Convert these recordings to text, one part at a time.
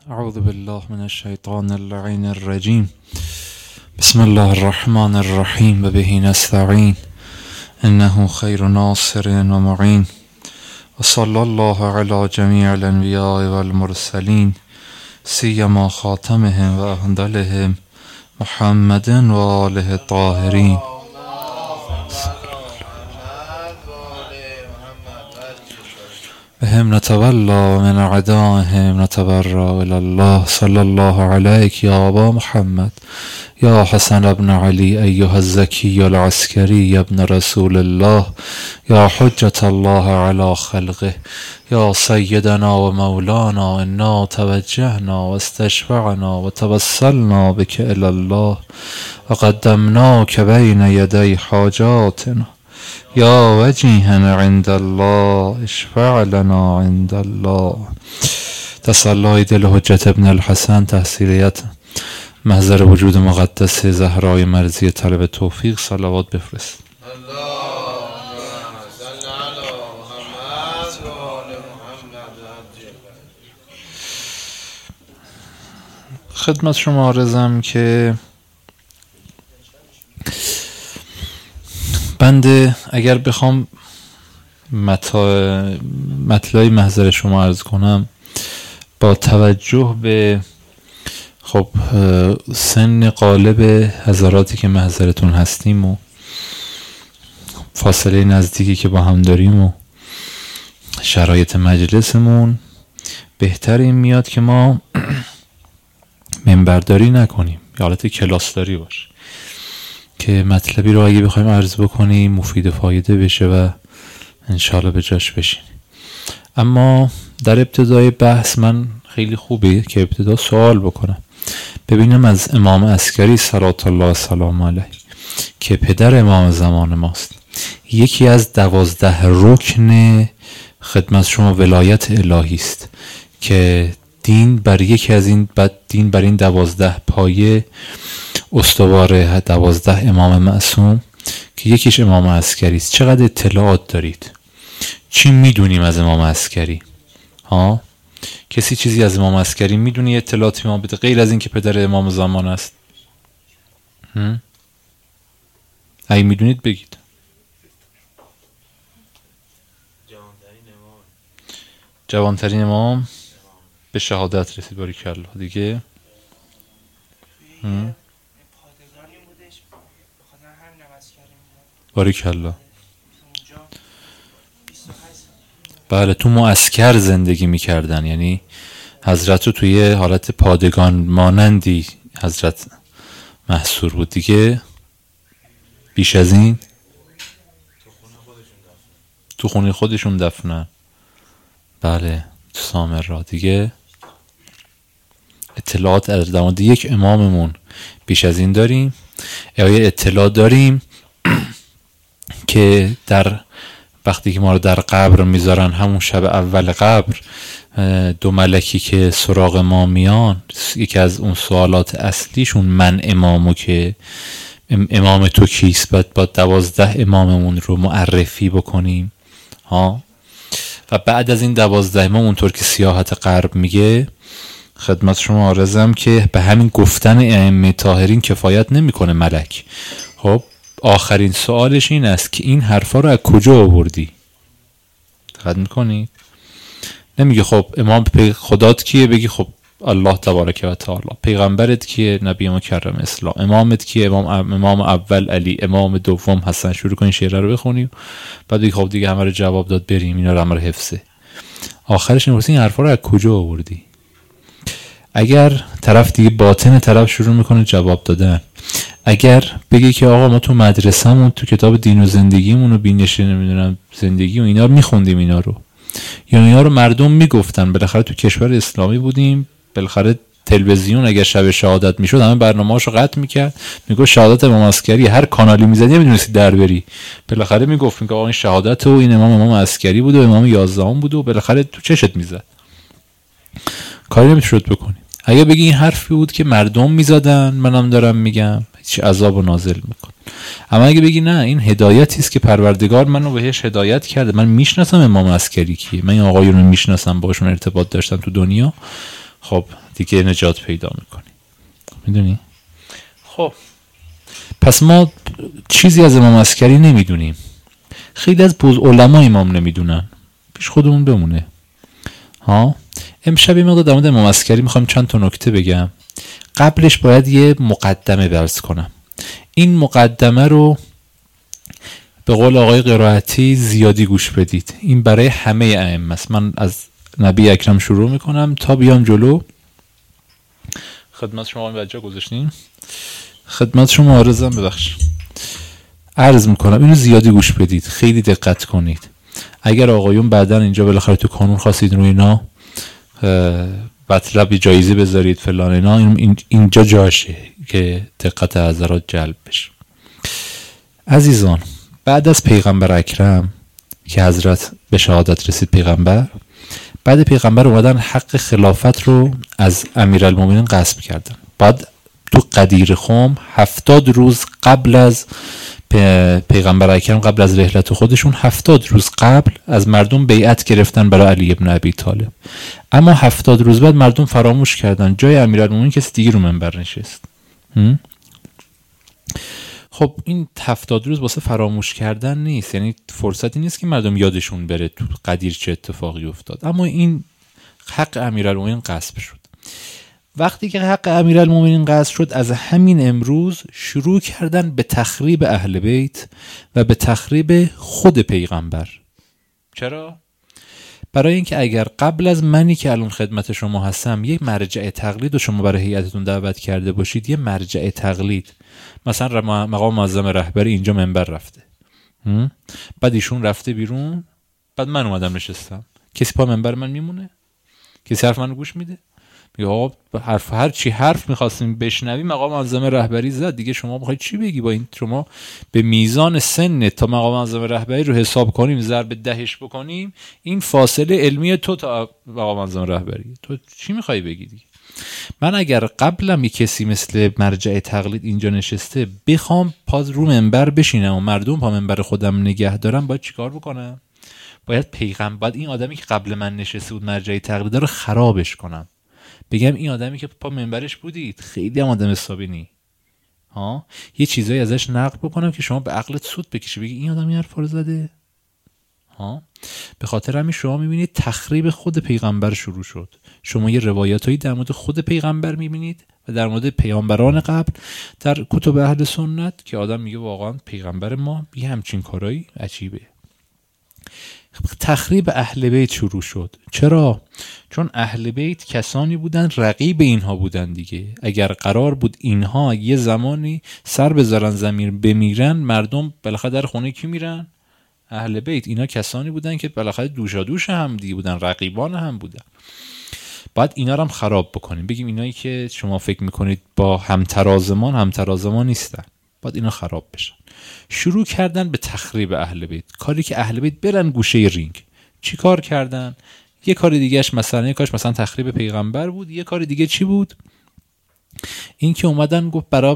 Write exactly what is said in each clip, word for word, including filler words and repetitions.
اعوذ بالله من الشیطان اللعین الرجیم. بسم الله الرحمن الرحیم و به نستعین انه خیر ناصر و معین و صلی الله علی جمیع الانبیاء والمرسلین سیما خاتمهم و افضلهم محمد و آله الطاهرین. بهم نتولا و من اعدائهم نتبرأ الی الله. صلی الله علیک یا ابا محمد یا حسن ابن علی ایها الزکی العسکری یا ابن رسول الله یا حجة الله علی خلقه یا سیدنا و مولانا انا توجهنا و استشفعنا و توسلنا بک الی الله و قدمناک بین یدی حاجاتنا یا وجیها عند الله اشفع لنا عند الله. تسلای دل حجت ابن الحسن، تحصیلیت محضر وجود مقدس زهرای مرضی طلب توفیق. صلوات بفرست. خدمت شما عرضم که بنده اگر بخوام مطلعی محضر شما عرض کنم با توجه به خب سن غالب حضراتی که محضرتون هستیم و فاصله نزدیکی که با هم داریم و شرایط مجلسمون، بهتر این میاد که ما منبرداری نکنیم، یا حالت کلاسداری باشه که مطلبی رو اگه بخوایم عرض بکنیم مفید فایده بشه و انشاءالله به جاش بشین. اما در ابتدای بحث من خیلی خوبه که ابتدا سوال بکنم، ببینم از امام عسکری صلوات الله و سلام علیه که پدر امام زمان ماست، یکی از دوازده رکن خدمت شما ولایت الهی است که دین بر یکی از این بعد دین بر این دوازده پایه استوار، دوازده امام معصوم که یکیش امام عسکری است. چقدر اطلاعات دارید؟ چی میدونیم از امام عسکری؟ ها؟ کسی چیزی از امام عسکری میدونی؟ اطلاعاتی ما بده غیر از این که پدر امام زمان است؟ هم؟ اگه میدونید بگید. جوانترین امام به شهادت رسید، باریکالله. دیگه هم؟ باریکالله. بله، تو معسکر زندگی میکردن، یعنی حضرت رو توی حالت پادگان مانندی حضرت محصور بود. دیگه بیش از این تو خونه خودشون دفنن. بله، تو سامرا. دیگه اطلاعات در مورد یک اماممون بیش از این داریم؟ آیا اطلاع داریم که در وقتی که ما رو در قبر میذارن، همون شب اول قبر، دو ملکی که سراغ ما میان، یکی از اون سوالات اصلیشون من امامو که امام تو کیست، باید با دوازده اماممون رو معرفی بکنیم ها. و بعد از این دوازده امام، اونطور که سیاحت غرب میگه، خدمت شما عرضم که به همین گفتن ائمه طاهرین کفایت نمیکنه ملک. خب آخرین سوالش این است که این حرفا رو از کجا آوردی؟ دقت میکنید؟ نمیگه خب امام خدات کیه، بگی خب الله تبارک و تعالی. پیغمبرت کیه؟ نبی مکرم اسلام. امامت کیه؟ امام امام اول علی، امام دوم حسن. شروع کنی شعر رو بخونی، بعد بگی خب دیگه همه رو جواب داد، بریم اینا رو همه رو حفظه. آخرش این حرفا رو از کجا آوردی؟ اگر طرف دیگه باطن طرف شروع میکنه جواب دادن، اگر بگی که آقا ما تو مدرسه‌مون تو کتاب دین و زندگیمون و بینش نمیدونم زندگی و اینا رو میخوندیم، اینا رو یا اینا رو مردم میگفتن، بالاخره تو کشور اسلامی بودیم، بالاخره تلویزیون اگر شب شهادت میشد همه برنامه‌اشو قطع میکرد، میگه شهادت امام عسکری، هر کانالی میزدی نمیدونستی در بری، بالاخره میگفت که آقا این شهادت و این امام امام عسکری بود و امام یازدهم بود و بالاخره تو چشت میزد، کاری نمیشد بکنی. اگه بگی این حرفی بود که مردم میزدن، منم دارم میگم، هیچ عذابو نازل میکن. اما اگه بگی نه، این هدایتی است که پروردگار منو بهش هدایت کرده، من میشناسم امام عسکری کیه، من این آقایون رو میشناسم، باشون ارتباط داشتم تو دنیا، خب دیگه نجات پیدا میکنی. میدونی؟ خب پس ما چیزی از امام عسکری نمیدونیم، خیلی از بوز علما امام نمیدونن، پیش خودمون بمونه. ها امشب یه مقدار در مورد امام عسکری میخوام چند تا نکته بگم. قبلش باید یه مقدمه درس کنم. این مقدمه رو به قول آقای قرائتی زیادی گوش بدید. این برای همه ائمه است. من از نبی اکرم شروع میکنم تا بیام جلو. خدمت شما بچه گذاشتین؟ خدمت شما عرضم ببخش. عرض میکنم اینو زیادی گوش بدید، خیلی دقت کنید. اگر آقایون بعدن اینجا بالاخره تو کانون خواستید روی اینا مطلب جایزه بذارید فلان اینا، این اینجا جاشه که دقت حضرات جلب بشه. عزیزان بعد از پیغمبر اکرم که حضرت به شهادت رسید پیغمبر، بعد پیغمبر اومدن حق خلافت رو از امیرالمومنین غصب کردن. بعد تو قدیر خم هفتاد روز قبل از پیغمبر اکرم، قبل از رحلت خودشون، هفتاد روز قبل از مردم بیعت گرفتن برای علی ابن ابی طالب. اما هفتاد روز بعد مردم فراموش کردن، جای امیرالمومنین کسی دیگه رو منبر نشست. خب این هفتاد روز واسه فراموش کردن نیست، یعنی فرصتی نیست که مردم یادشون بره تو قدیر چه اتفاقی افتاد. اما این حق امیرالمومنین غصب شد. وقتی که حق امیرالمومنین غصب شد، از همین امروز شروع کردن به تخریب اهل بیت و به تخریب خود پیغمبر. چرا؟ برای اینکه اگر قبل از منی که الان خدمت شما هستم یک مرجع تقلید رو شما برای هیئتتون دعوت کرده باشید، یه مرجع تقلید، مثلا مقام معظم رهبری اینجا منبر رفته، بعد ایشون رفته بیرون، بعد من اومدم نشستم، کسی پا منبر من میمونه؟ کسی حرف منو گوش میده؟ میگه آقا حرف هر چی حرف می‌خواستیم بشنویم مقام معظم رهبری زد دیگه، شما می‌خواید چی بگی؟ با این شما به میزان سن تا مقام معظم رهبری رو حساب کنیم، ضرب دهش بکنیم، این فاصله علمی تو تا مقام معظم رهبری، تو چی می‌خوای بگی دیگه؟ من اگر قبلم یک کسی مثل مرجع تقلید اینجا نشسته بخوام پاز رو منبر بشینم و مردم پا منبر خودم نگه دارم، باید چیکار بکنم؟ باید پیغمبر، باید این آدمی که قبل من نشسته بود مرجع تقلید رو خرابش کنم، بگم این آدمی که پا منبرش بودید خیلی هم آدم حسابی نی، ها یه چیزایی ازش نقل بکنم که شما به عقلت سود بکشی، بگی این آدم این حرفا رو زده. ها به خاطر همین شما میبینید تخریب خود پیغمبر شروع شد. شما یه روایتایی در مورد خود پیغمبر میبینید و در مورد پیامبران قبل در کتب اهل سنت که آدم میگه واقعا پیغمبر ما یه همچین کارایی عجیبه. تخریب اهل بیت شروع شد. چرا؟ چون اهل بیت کسانی بودن رقیب اینها بودن دیگه. اگر قرار بود اینها یه زمانی سر بذارن زمین بمیرن، مردم بالاخره در خونه کی میرن؟ اهل بیت. اینا کسانی بودن که بالاخره دوشا دوش هم دیگه بودن، رقیبان هم بودن. باید اینا رو هم خراب بکنیم، بگیم اینایی که شما فکر میکنید با همترازمان همترازمان نیستن، باید اینا خراب بشن. شروع کردن به تخریب اهل بیت، کاری که اهل بیت برن گوشه رینگ. چی کار کردن؟ یه کار دیگهش مثلا یه کارش مثلا تخریب پیغمبر بود، یه کار دیگه چی بود؟ این که اومدن گفت برای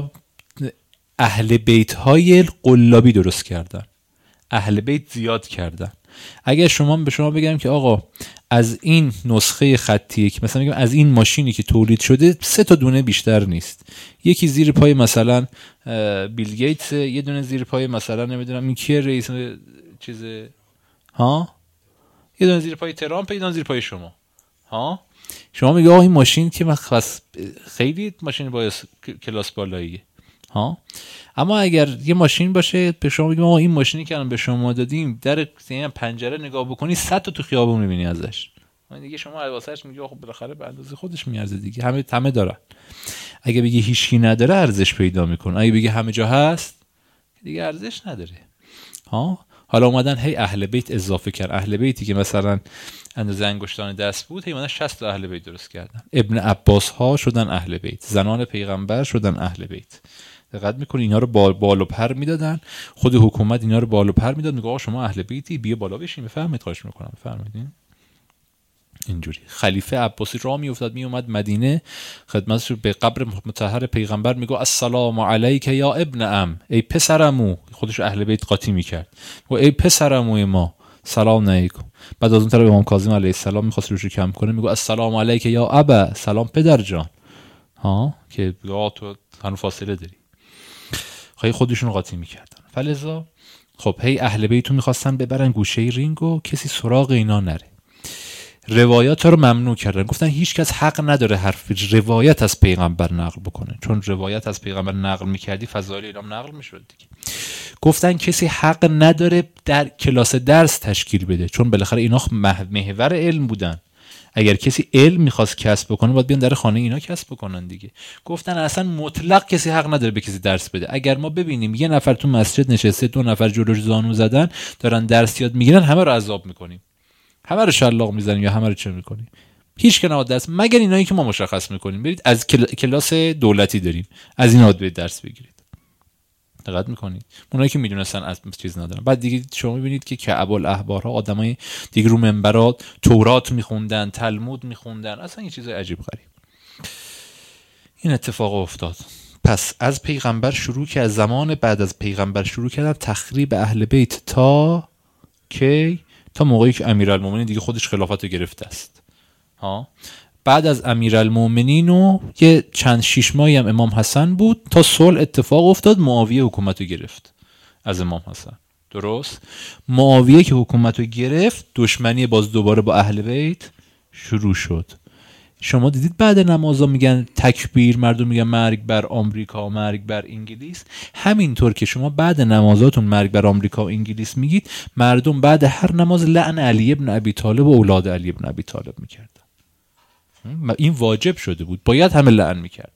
اهل بیت های قلابی درست کردن، اهل بیت زیاد کردن. اگر شما به شما بگم که آقا از این نسخه خطی که مثلا میگم از این ماشینی که تولید شده سه تا دونه بیشتر نیست، یکی زیر پای مثلا بیل گیتس، یه دونه زیر پای مثلا نمیدونم این کیه رئیس چیز، ها یه دونه زیر پای ترامپ، یه دونه زیر پای شما. ها شما میگه آقا این ماشین که من خیلی ماشین با کلاس بالاییه. ها اما اگر یه ماشین باشه به شما بگیم آقا این ماشینی که الان به شما دادیم در پنجره نگاه بکنی صد تا تو خیابون میبینی ازش، من دیگه شما واسهش میگی خب بالاخره به اندازه خودش میارزه دیگه، همه همه دارن. اگه بگی هیچکی نداره ارزش پیدا میکنه، اگه بگی همه جا هست دیگه ارزش نداره. ها حالا اومدن هی اهل بیت اضافه کرد، اهل بیتی که مثلا اندازه انگشتان دست بود هی اومدن شصت تا اهل بیت درست کردن. ابن عباس ها شدن اهل بیت، زنان پیغمبر شدن اهل بیت. دقت میکنی اینا رو بال بال و پر میدادن، خود حکومت اینا رو بال و پر میداد، میگه آقا شما اهل بیتی بیا بالا بشین. بفهمید خواهش میکنم بفرمایید. اینجوری خلیفه عباسی راه میافتاد میومد مدینه، خدمتش به قبر مطهر پیغمبر میگه السلام علیک یا ابن ام، ای پسرمو، خودش اهل بیت قاطی میکرد و ای پسرموی ما سلام علیکم. بعد از اون طرف امام کاظم علیه السلام میخواست روش رو کم کنه، میگه السلام علیک یا ابا، سلام پدر جان. ها که یا تو هنوز فاصله داری. خیلی خودشون قاطی میکردن. فلذا خب هی اهل بیت رو میخواستن ببرن گوشه رینگ و کسی سراغ اینا نره. روایات رو ممنوع کردن، گفتن هیچ کس حق نداره حرف روایت از پیغمبر نقل بکنه، چون روایت از پیغمبر نقل میکردی فضایل اینا نقل میشد دیگه. گفتن کسی حق نداره در کلاس درس تشکیل بده، چون بالاخره اینا محور علم بودن. اگر کسی علم میخواست کسب بکنه باید بیان در خانه اینا کسب بکنن دیگه. گفتن اصلا مطلق کسی حق نداره به کسی درس بده. اگر ما ببینیم یه نفر تو مسجد نشسته، دو نفر جلوش زانو زدن دارن درس یاد میگیرن، همه رو عذاب میکنیم، همه رو شلاق میزنیم یا همه رو چه میکنیم، هیچ که نباید درس، مگر اینایی که ما مشخص میکنیم برید از کلاس دولتی داریم از اینا باید درس بگیرید. دقت میکنید؟ اونایی که میدونستن از چیز ندارن. بعد دیگه شما میبینید که کعب الاحبارها آدمای دیگه رو منبرات تورات میخوندن، تلمود میخوندن، اصلا یه چیز عجیب غریب. این اتفاق افتاد. پس از پیغمبر شروع که از زمان بعد از پیغمبر شروع کردن تخریب اهل بیت تا کی؟ تا موقعی که امیرالمومنین دیگه خودش خلافت رو گرفته است. ها بعد از امیرالمومنین و یه چند شیش ماهی هم امام حسن بود تا صلح اتفاق افتاد، معاویه حکومت رو گرفت از امام حسن. درست؟ معاویه که حکومت رو گرفت دشمنی باز دوباره با اهل بیت شروع شد. شما دیدید بعد نمازا میگن تکبیر، مردم میگن مرگ بر آمریکا، مرگ بر انگلیس. همینطور که شما بعد نمازاتون مرگ بر آمریکا و انگلیس میگید، مردم بعد هر نماز لعن علی ابن ابی طالب و اولاد علی ابن ابی طالب میکردن. این واجب شده بود، باید همه لعن میکردن.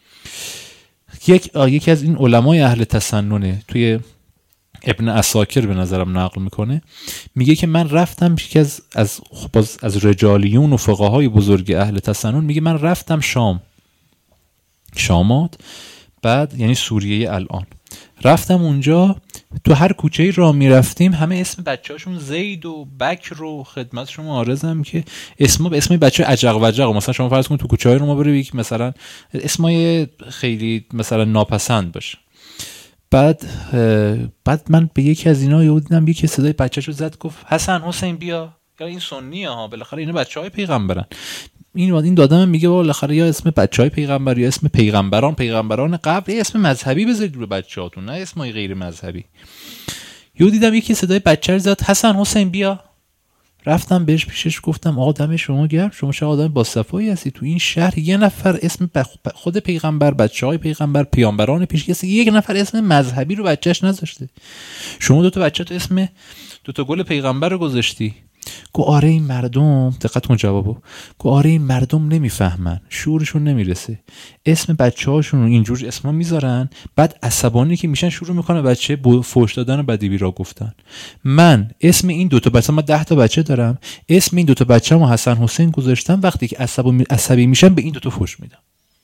یک یکی از این علمای اهل تسننه توی ابن عساکر به نظرم نقل میکنه، میگه که من رفتم یکی از از از, از رجالیون و فقهای بزرگ اهل تسنن، میگه من رفتم شام، شامات، بعد یعنی سوریه الان، رفتم اونجا تو هر کوچه‌ای راه میرفتیم همه اسم بچه‌هاشون زید و بکر و خدمت شما عارضم که اسم به اسم بچه عجق و عجق، مثلا شما فرض کن تو کوچه‌های رو ما بریم یک مثلا اسمای خیلی مثلا ناپسند باشه. بعد بعد من به یکی از اینا یهو دیدم یکی صدای بچه‌شو زد، گفت حسن حسین بیا، یا این سنیه ها، بالاخره اینا بچه‌های پیغمبرن. این این دادم میگه بالاخره یا اسم بچهای پیغمبر یا اسم پیغمبران پیغمبران قبل، یا اسم مذهبی بذارید رو بچه‌هاتون، نه اسمای غیر مذهبی. یهو دیدم یکی صدای بچه رو زد حسن حسین بیا. رفتم بهش پیشش گفتم آقا دم شما گرم، شما چه آدم با صفایی هستی، تو این شهر یه نفر اسم خود پیغمبر، بچهای پیغمبر، پیامبران پیش یک نفر اسم مذهبی رو بچهش نذاشته، شما دو تا بچه تو اسم دو تا گل پیغمبر رو گذاشتی. گو آره این مردم، دقت کن جوابو، گو آره این مردم نمیفهمن، شعورشون نمیرسه، اسم بچه‌هاشون رو اینجور اسما میذارن، بعد عصبانی که میشن شروع میکنه بچه فوش دادن و بدی را گفتن. من اسم این دو تا بچه، من ده تا بچه دارم، اسم این دو تا بچه‌مو حسن حسین گذاشتم، وقتی که عصبی عصبی میشن به این دو تا فوش میدم.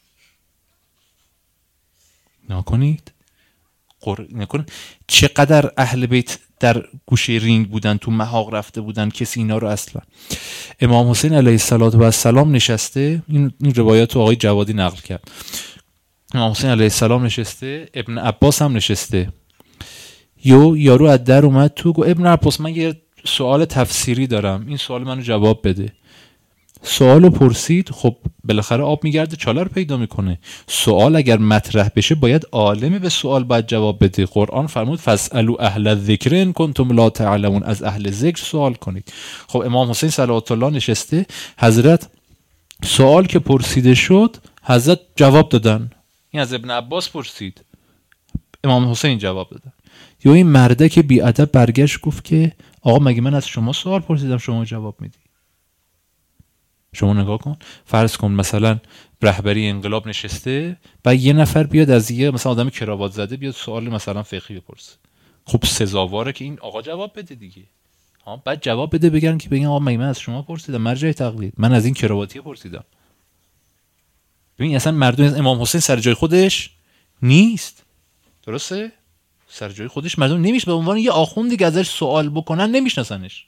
نکنید قر... نکنید چقدر اهل بیت در گوشه رینگ بودن، تو محاق رفته بودن، کسی اینا رو اصلا. امام حسین علیه السلام نشسته، این این روایت رو آقای جوادی نقل کرد، امام حسین علیه السلام نشسته، ابن عباس هم نشسته. یو یارو از در اومد تو، گفت ابن عباس من یه سوال تفسیری دارم، این سوال منو جواب بده. سوالو پرسید، خب بالاخره آب میگرده چاله رو پیدا میکنه. سوال اگر مطرح بشه باید عالم به سوال باید جواب بده. قرآن فرمود فاسالوا اهل الذکر ان کنتم لا تعلمون، از اهل ذکر سوال کنید. خب امام حسین صلوات الله نشسته، حضرت سوال که پرسیده شد حضرت جواب دادن. این از ابن عباس پرسید، امام حسین جواب دادن. یا این مرده که بی ادب برگشت گفت که آقا مگه من از شما سوال پرسیدم شما جواب میدی؟ شما نگاه کن، فرض کن مثلا رهبری انقلاب نشسته و یه نفر بیاد از یه مثلا آدم کراوات زده بیاد سوال مثلا فقهی بپرسه، خب سزاواره که این آقا جواب بده دیگه. ها بعد جواب بده، بگن که بگن آقا من از شما پرسیدم مرجع تقلید، من از این کراواتی پرسیدم. ببین اصلا مردم، امام حسین سر جای خودش نیست، درسته؟ سر جای خودش مردم نمیشه به عنوان یه آخوندی که ازش سوال بکنن نمیشناسنش،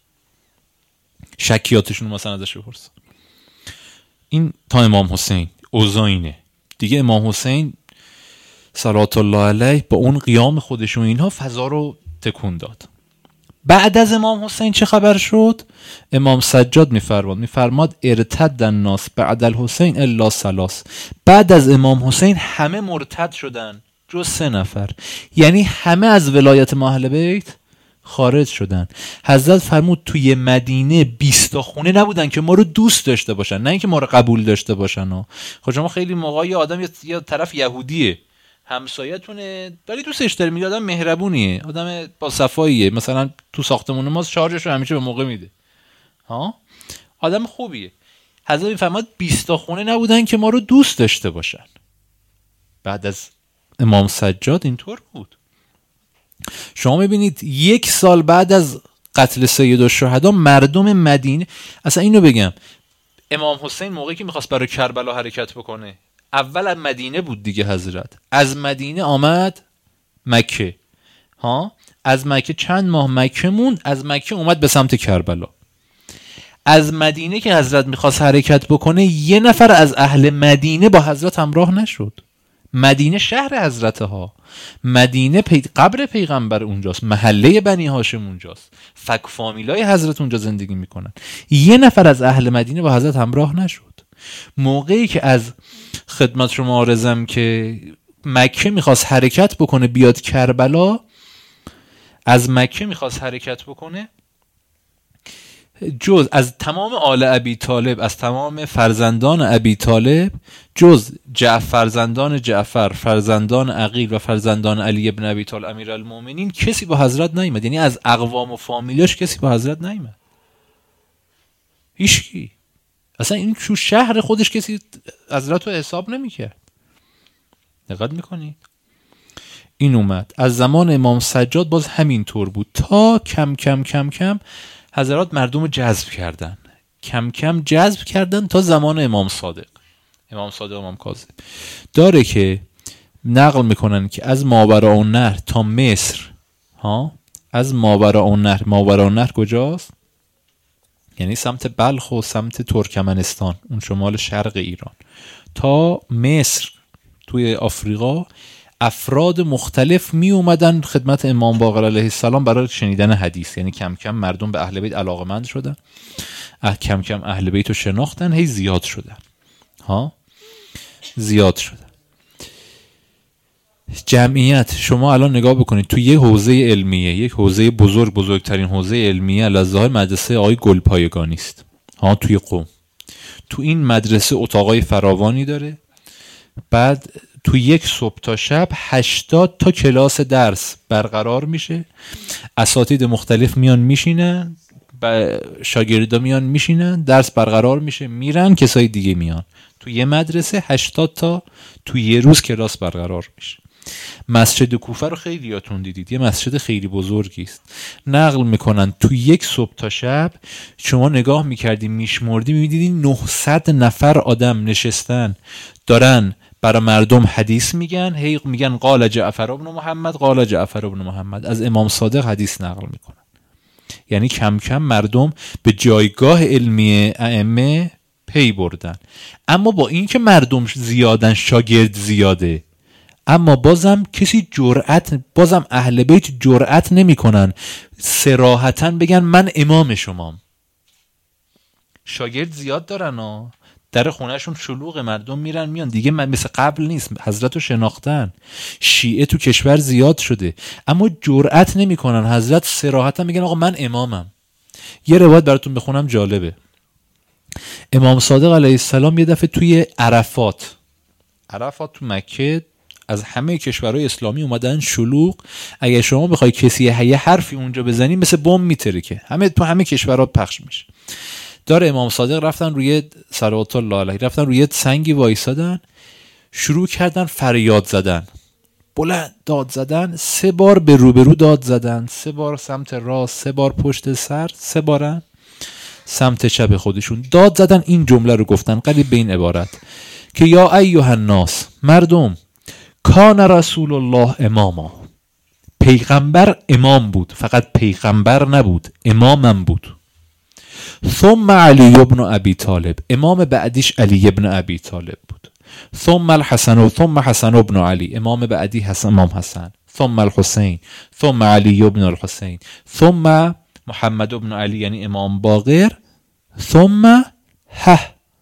شکیاتشون مثلا ازش بپرسن. این تا امام حسین اوضاع اینه دیگه. امام حسین صلوات الله علیه با اون قیام خودش و اینها فضا رو تکون داد. بعد از امام حسین چه خبر شد؟ امام سجاد میفرماد میفرماد ارتد الناس بعد الحسین الا ثلاث. بعد از امام حسین همه مرتد شدن جز سه نفر، یعنی همه از ولایت اهل بیت خارج شدن. حضرت فرمود توی مدینه بیست تا خونه نبودن که ما رو دوست داشته باشن، نه اینکه ما رو قبول داشته باشن. خب شما خیلی موقع یه آدم یا طرف یهودیه همسایه‌تونه ولی دوستش داره، میگه آدم مهربونیه، آدم با صفاییه، مثلا تو ساختمون ما شارژش رو همیشه به موقع میده، ها آدم خوبیه. حضرت میفرماد بیست تا خونه نبودن که ما رو دوست داشته باشن. بعد از امام سجاد اینطور بود. شما میبینید یک سال بعد از قتل سیدالشهدا مردم مدینه، اصلا اینو بگم، امام حسین موقعی که میخواست برای کربلا حرکت بکنه اول از مدینه بود دیگه، حضرت از مدینه آمد مکه، ها از مکه چند ماه مکه موند، از مکه اومد به سمت کربلا. از مدینه که حضرت میخواست حرکت بکنه یه نفر از اهل مدینه با حضرت همراه نشد. مدینه شهر حضرت ها، مدینه پی... قبر پیغمبر اونجاست، محله بنی هاشم اونجاست، فک فامیلای حضرت اونجا زندگی میکنن. یه نفر از اهل مدینه با حضرت همراه نشد. موقعی که از خدمت شما عرضم که مکه میخواست حرکت بکنه بیاد کربلا، از مکه میخواست حرکت بکنه، جز از تمام آل ابی طالب، از تمام فرزندان ابی طالب، جز جعفر فرزندان جعفر، فرزندان عقیل و فرزندان علی ابن ابی طالب امیرالمومنین، کسی با حضرت نیامد. یعنی از اقوام و فامیلاش کسی با حضرت نیامد، هیچکی. اصلا این تو شهر خودش کسی حضرت رو حساب نمیکرد. دقت میکنید؟ این اومد از زمان امام سجاد باز همین طور بود تا کم کم کم کم حضرات مردم رو جذب کردن، کم کم جذب کردن تا زمان امام صادق. امام صادق امام کاظم داره که نقل میکنن که از ماوراءالنهر تا مصر، ها از ماوراءالنهر، ماوراءالنهر کجاست؟ یعنی سمت بلخ و سمت ترکمنستان، اون شمال شرق ایران، تا مصر توی آفریقا، افراد مختلف می اومدن خدمت امام باقر علیه السلام برای شنیدن حدیث. یعنی کم کم مردم به اهل بیت علاقمند شدن، کم کم اهل بیت رو شناختن، هی زیاد شدن، ها زیاد شدن. جمعیت شما الان نگاه بکنید تو یک حوزه علمیه، یک حوزه بزرگ، بزرگترین حوزه علمیه الازهر مدرسه آقای گلپایگانی است، ها توی قم. تو این مدرسه اتاقای فراوانی داره. بعد تو یک صبح تا شب هشتاد تا کلاس درس برقرار میشه، اساتید مختلف میان میشینن، شاگردا میان میشینن، درس برقرار میشه، میرن، کسای دیگه میان. تو یه مدرسه هشتاد تا تو یه روز کلاس برقرار میشه. مسجد کوفه رو خیلی یاتون دیدید، یه مسجد خیلی بزرگی است. نقل میکنن تو یک صبح تا شب شما نگاه میکردی میشمردی میدیدی نهصد نفر آدم نشستن دارن برای مردم حدیث میگن، هی میگن قال جعفر ابن محمد، قال جعفر ابن محمد، از امام صادق حدیث نقل میکنن. یعنی کم کم مردم به جایگاه علمی ائمه پی بردن. اما با این که مردم زیادن، شاگرد زیاده، اما بازم کسی جرأت، بازم اهل بیت جرأت نمیکنن صراحتاً بگن من امام شمام. شاگرد زیاد دارن ها، در خونهشون شلوغ، مردم میرن میان دیگه، مثل قبل نیست، حضرت رو شناختن. شیعه تو کشور زیاد شده اما جرأت نمیکنن حضرت صراحتاً میگن آقا من امامم. یه روایت براتون بخونم جالبه. امام صادق علیه السلام یه دفعه توی عرفات، عرفات تو مکه، از همه کشورهای اسلامی اومدن شلوغ، اگه شما بخوای کسی یه حرفی اونجا بزنی مثل بمب میترکه، همه تو همه کشورها پخش میشه. داره امام صادق رفتن روی صلوات الله علیه، رفتن روی سنگی وایسادن، شروع کردن فریاد زدن، بلند داد زدن، سه بار به روبرو داد زدن، سه بار سمت راست، سه بار پشت سر، سه بارن سمت چپ خودشون داد زدن. این جمله رو گفتن قریب به این عبارت که یا ایها الناس، مردم، کان رسول الله اماما، پیغمبر امام بود، فقط پیغمبر نبود، امامم بود. ثم علی ابن ابی طالب، امام بعدیش علی ابن ابی طالب بود. ثم الحسن و ثم حسن ابن علی، امام بعدی حسن، امام حسن. ثم الحسین ثم علی ابن الحسین ثم محمد ابن علی یعنی امام باقر ثم ه.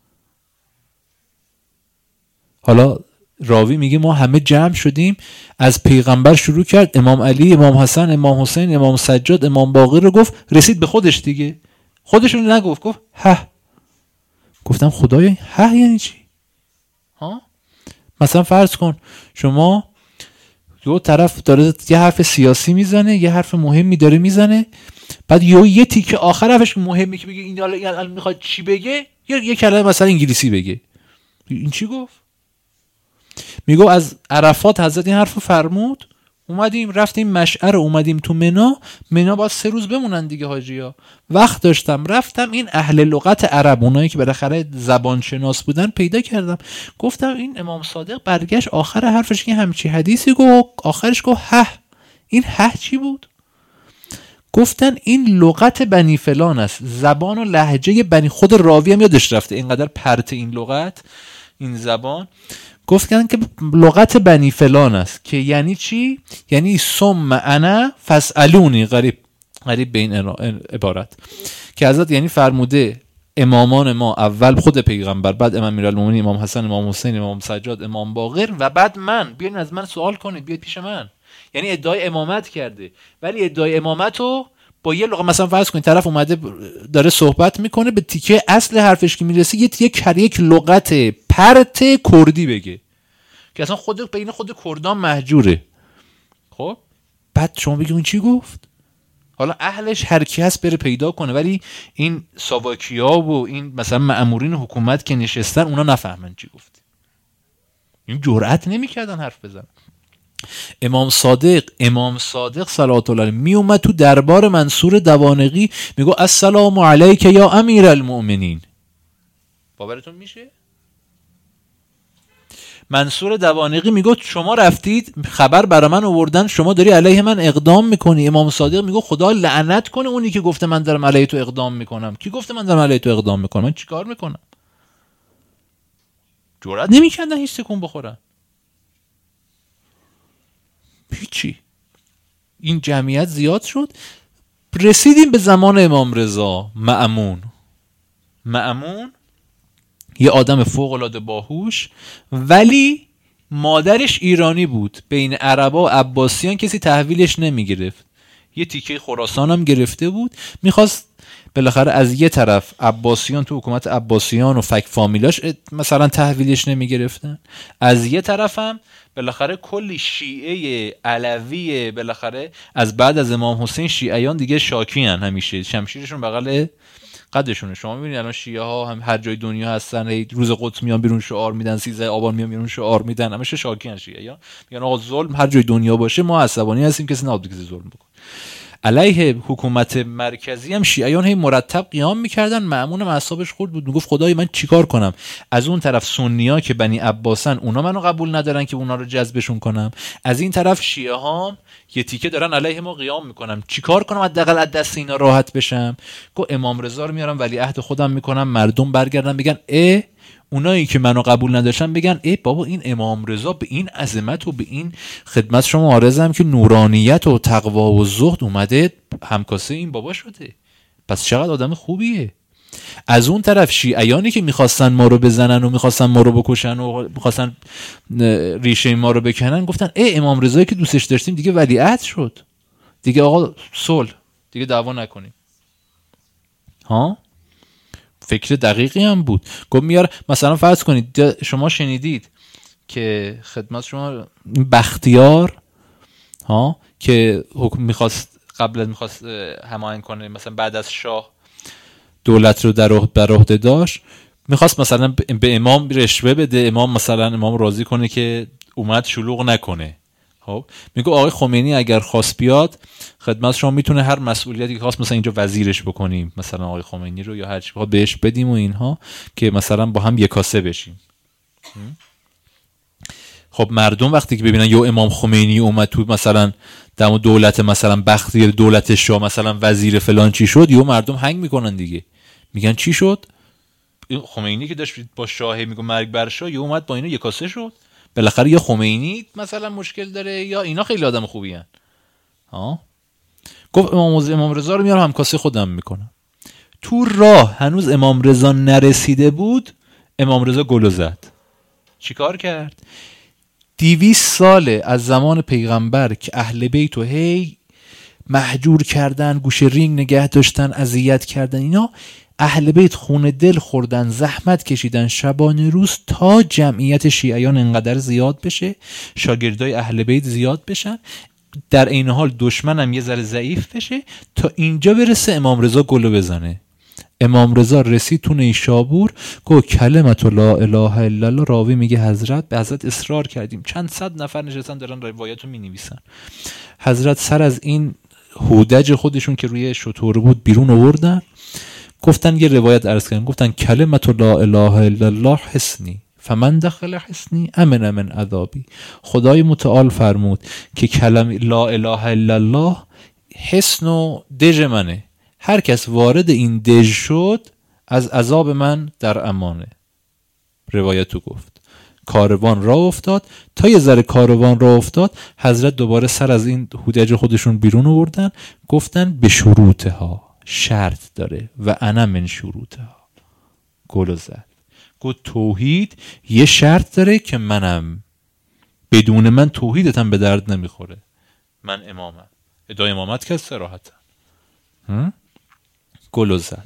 حالا راوی میگه ما همه جمع شدیم، از پیغمبر شروع کرد، امام علی، امام حسن، امام حسین، امام سجاد، امام باقر رو گفت، رسید به خودش دیگه، خودشون نگفت، گفت ه. گفتم خدایا ه یعنی چی؟ ها مثلا فرض کن شما دو طرف داره یه حرف سیاسی میزنه، یه حرف مهمی داره میزنه، بعد یه یه تیکه آخر حرفش مهمی که بگه این حالا میخواد چی بگه، یا یه کلمه مثلا انگلیسی بگه، این چی گفت؟ میگو از عرفات حضرت این حرفو فرمود، اومدیم رفتیم مشعر، اومدیم تو منا، منا باید سه روز بمونن دیگه حاجیا. وقت داشتم رفتم این اهل لغت عرب، اونایی که بالاخره زبان شناس بودن پیدا کردم، گفتم این امام صادق برگشت آخر حرفش که همچی حدیثی گفت، آخرش گفت ه. این ه چی بود؟ گفتن این لغت بنی فلان است، زبان و لهجه بنی، خود راوی هم یادش رفته اینقدر پرت این لغت این زبان. گفتن که لغت بنی فلان است که یعنی چی؟ یعنی ثم انا فاسالونی، غریب غریب به این عبارت که حضرت یعنی فرموده امامان ما اول خود پیغمبر، بعد امام امیرالمومنین امام حسن امام حسین امام سجاد امام باقر و بعد من، بیاین از من سوال کنید، بیاید پیش من. یعنی ادعای امامت کرده، ولی ادعای امامت رو با یه لغت، مثلا فرض کنید طرف اومده داره صحبت میکنه، به تیکه اصل حرفش که میرسه یه تیکه یک لغت پرت کردی بگه که اصلا خود بین خود کردان مهجوره. خب بعد شما بگید اون چی گفت؟ حالا اهلش هر کی هست بره پیدا کنه، ولی این ساواکیا و این مثلا مأمورین حکومت که نشستن اونا نفهمن چی گفت. این جرئت نمیکردن حرف بزنن. امام صادق امام صادق صلوات الله علیه می اومد تو دربار منصور دوانقی، میگو السلام علیک یا امیر المؤمنین. باورتون میشه؟ منصور دوانقی میگو شما رفتید خبر برای من آوردن شما داری علیه من اقدام میکنی. امام صادق میگو خدا لعنت کنه اونی که گفته من دارم علیه تو اقدام میکنم. کی گفته من دارم علیه تو اقدام میکنم؟ من چیکار میکنم؟ جرئت نمیکردن هیچ تکون بخورن. هیچی. این جمعیت زیاد شد، رسیدیم به زمان امام رضا. مأمون مأمون یه آدم فوق العاده باهوش، ولی مادرش ایرانی بود. بین عربا و عباسیان کسی تحویلش نمی گرفت. یه تیکه خراسان هم گرفته بود، میخواست بالاخره از یه طرف عباسیان تو حکومت عباسیان و فک فامیلاش مثلا تحویلش نمی گرفتن، از یه طرف هم بالاخره کلی شیعه علوی، بالاخره از بعد از امام حسین شیعیان دیگه شاکی هن، همیشه شمشیرشون بغل قدشونه. شما میبینید الان شیعه ها هم هر جای دنیا هستن، روز قدس میان بیرون شعار میدن، سیزده آبان میان بیرون شعار میدن، همیشه شاکی هن شیعه ها. میگن آقا ظلم هر جای دنیا باشه ما عصبانی هستیم، کسی نباید کسی ظلم بکنه. علیه حکومت مرکزی هم شیعیان هی مرتب قیام میکردن. مأمون اعصابش خورد بود، میگفت خدای من چیکار کنم؟ از اون طرف سنی‌ها که بنی عباسن اونا منو قبول ندارن که اونا رو جذبشون کنم، از این طرف شیعه ها یه تیکه دارن علیه ما قیام میکنم، چیکار کنم حداقل از دست اینا راحت بشم؟ گفت امام رضا رو میارم ولیعهد خودم میکنم، مردم برگردن بگن اه اونایی که منو قبول نداشتن بگن ای بابا این امام رضا به این عظمت و به این خدمت شما عارضم که نورانیت و تقوا و زهد اومده همکاسه این بابا شده، پس چقدر آدم خوبیه. از اون طرف شیعیانی که میخواستن ما رو بزنن و میخواستن ما رو بکشن و میخواستن ریشه ما رو بکنن، گفتن ای امام رضایی که دوستش داشتیم دیگه ولیعهد شد، دیگه آقا صلح، دیگه دعوا نکنیم. ها فکر دقیقی هم بود. گفت میاره مثلا فرض کنید شما شنیدید که خدمت شما بختیار ها که حکم میخواست قبل میخواست هماهنگ کنه، مثلا بعد از شاه دولت رو در بر عهده داشت، میخواست مثلا به امام رشوه بده، امام مثلا امام راضی کنه که اومد شلوغ نکنه. خب میگه آقای خمینی اگر خواست بیاد خدمت شما میتونه هر مسئولیتی که خواست مثلا اینجا وزیرش بکنیم، مثلا آقای خمینی رو یا هر چی بخواد بهش بدیم و اینها، که مثلا با هم یک کاسه بشیم. خب مردم وقتی که ببینن یا امام خمینی اومد تو مثلا دم دولت مثلا بختیار دولت شاه مثلا وزیر فلان چی شد، یا مردم هنگ میکنن دیگه، میگن چی شد؟ خمینی که داشت با شاه میگه مرگ بر شاه، یا اومد با اینا یک کاسه شد. بالاخره یا خمینی مثلا مشکل داره یا اینا خیلی آدم خوبی هن. ها گفت امام امام رضا رو میارم همکاسی خودم میکنم. تو راه هنوز امام رضا نرسیده بود، امام رضا گلو زد. چیکار کرد؟ دویست ساله از زمان پیغمبر که اهل بیت و هی محجور کردن، گوشه رینگ نگه داشتن، اذیت کردن، اینا اهل بیت خون دل خوردن، زحمت کشیدن شبانه روز تا جمعیت شیعیان انقدر زیاد بشه، شاگردای اهل بیت زیاد بشن، در این حال دشمن هم یه ذره ضعیف بشه تا اینجا برسه امام رضا گلو بزنه. امام رضا رسید تو نیشابور، گفت کلمت لا اله الا الله. راوی میگه حضرت به حضرت اصرار کردیم، چند صد نفر نشستن دارن روایتو مینویسن. حضرت سر از این هودج خودشون که روی شطور بود بیرون آوردن، گفتن یه روایت عرض کردن، گفتن کلمت لا اله الا الله حصنی فمن دخل حصنی امن من عذابی. خدای متعال فرمود که کلمه لا اله الا الله حصن و دژ منه، هر کس وارد این دژ شد از عذاب من در امانه. روایتو گفت. کاروان راه افتاد، تا یه ذره کاروان راه افتاد، حضرت دوباره سر از این هودج خودشون بیرون آوردن، گفتن به شروطها، شرط داره و انا من شروطها. گل زد. گفت توحید یه شرط داره که منم، بدون من توحیدتم به درد نمیخوره، من امامم، ادعای امامت که صراحتم. گل زد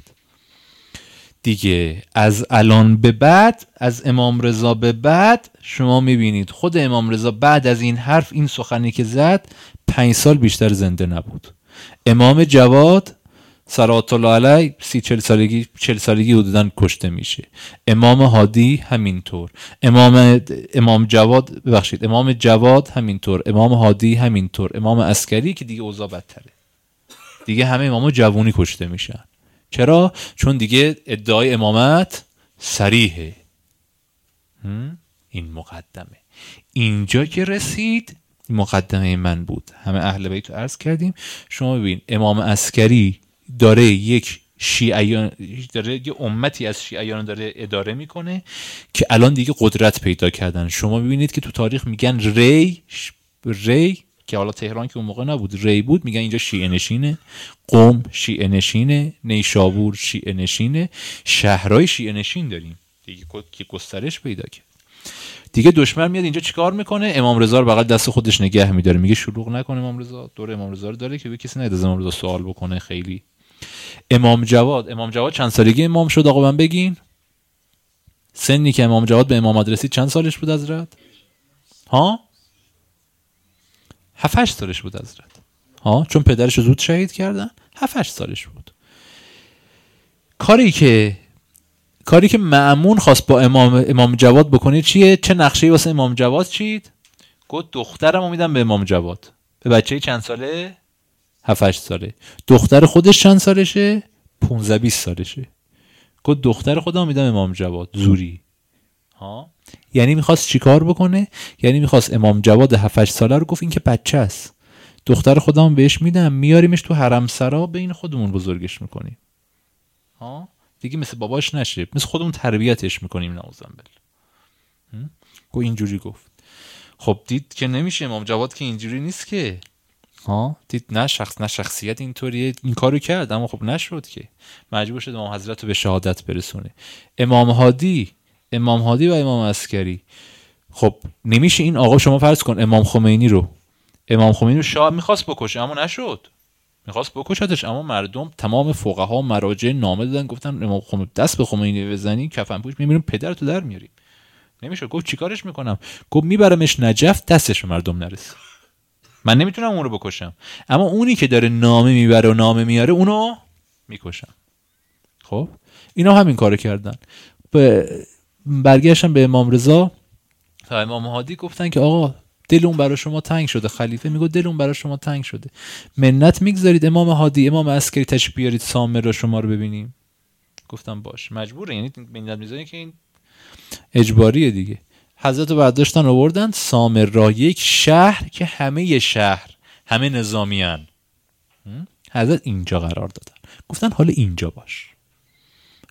دیگه. از الان به بعد، از امام رضا به بعد، شما میبینید خود امام رضا بعد از این حرف، این سخنی که زد، پنج سال بیشتر زنده نبود. امام جواد صلوات الله علیه سی چل سالگی چل سالگی حدوداً کشته میشه. امام هادی همینطور، امام امام جواد ببخشید امام جواد همینطور، امام هادی همینطور، امام عسکری که دیگه اوضاع بدتره، دیگه همه اماما جوونی کشته میشن. چرا؟ چون دیگه ادعای امامت صریحه. این مقدمه. اینجا که رسید، مقدمه من بود، همه اهل بیت رو عرض کردیم. شما ببین امام عسکری داره یک شیعیان، داره یک امتی از شیعیان داره اداره میکنه که الان دیگه قدرت پیدا کردن. شما ببینید که تو تاریخ میگن ری ری که حالا تهران که اون موقع نبود، ری بود، میگن اینجا شیعه نشینه، قم شیعه نشینه، نیشابور شیعه نشینه، شهرهای شیعه نشین داریم دیگه که گسترش پیدا کرد. دیگه دشمن میاد اینجا چیکار میکنه؟ امام رضا رو بغل دست خودش نگه میداره، میگه شلوغ نکنه امام رضا، دور امام رضا رو داره که به کسی نده امام رضا سوال بکنه. خیلی امام جواد امام جواد چند سالگی امام شد آقا من بگین؟ سنی که امام جواد به امامت رسید چند سالش بود حضرت؟ ها؟ هفت هشت سالش بود حضرت. ها؟ چون پدرش رو زود شهید کردن، هفت هشت سالش بود. کاری که کاری که مأمون خواست با امام امام جواد بکنه چیه؟ چه نقشه‌ای واسه امام جواد چید؟ گفت دخترمو میدم به امام جواد. به بچه‌ی چند ساله؟ هفت هشت ساله. دختر خودش چند سالشه؟ پانزده بیست سالشه. گفت دختر خودم میدم امام جواد. زوری. ها؟ یعنی میخواست چیکار بکنه؟ یعنی میخواست امام جواد هفت هشت ساله رو، گفت این که بچه است، دختر خودم بهش میدم، میاریمش تو حرم سرا، بین خودمون بزرگش میکنیم. ها؟ دیگه مثل باباش نشه، مثل خودمون تربیتش میکنیم. نعوذ بالله. گفت اینجوری گفت. خب دید که نمیشه، امام جواد که اینجوری نیست که. ها؟ دید نه شخص نه شخصیت اینطوریه، این کارو کرد، اما خب نشد که، مجبور شد امام حضرت رو به شهادت برسونه. امام هادی امام هادی و امام عسکری، خب نمیشه این آقا، شما فرض کن امام خمینی رو امام خمینی رو شاه میخواست بکشه اما نشد، میخواست بکشتش، اما مردم تمام فقها مراجع نامه دادن، گفتن امام خمینی دست به خمینی بزنی کفن پوش میمیریم، پدرتو در میاریم. نمیشه. گفت چیکارش میکنم؟ گفت میبرمش نجف، دستش به مردم نرسه، من نمیتونم اون رو بکشم، اما اونی که داره نامه میبره و نامه میاره اونو میکشم. خب اینا همین کارو کردن. به برگشتن به امام رضا تا امام هادی، گفتن که آقا دل اون برای شما تنگ شده. خلیفه میگه دل اون برای شما تنگ شده، منت میگذارید امام هادی امام عسکری تشریف بیارید سامر رو شما رو ببینیم. گفتم باش، مجبوره، یعنی منت میذارین که این اجباریه دیگه. حضرت رو برداشتن آوردن سامر را، یک شهر که همه شهر همه نظامیان. حضرت اینجا قرار دادن، گفتن حالا اینجا باش.